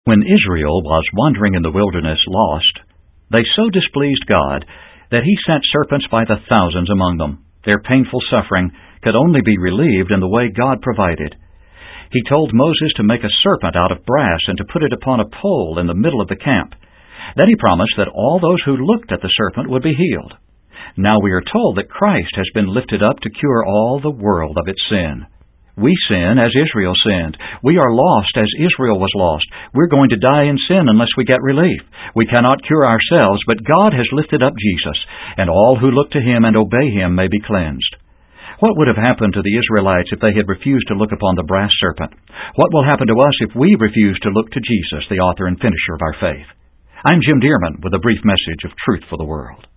When Israel was wandering in the wilderness lost, they so displeased God that He sent serpents by the thousands among them. Their painful suffering could only be relieved in the way God provided. He told Moses to make a serpent out of brass and to put it upon a pole in the middle of the camp. Then He promised that all those who looked at the serpent would be healed. Now we are told that Christ has been lifted up to cure all the world of its sin. We sin as Israel sinned. We are lost as Israel was lost. We're going to die in sin unless we get relief. We cannot cure ourselves, but God has lifted up Jesus, and all who look to Him and obey Him may be cleansed. What would have happened to the Israelites if they had refused to look upon the brass serpent? What will happen to us if we refuse to look to Jesus, the author and finisher of our faith? I'm Jim Dearman with a brief message of truth for the world.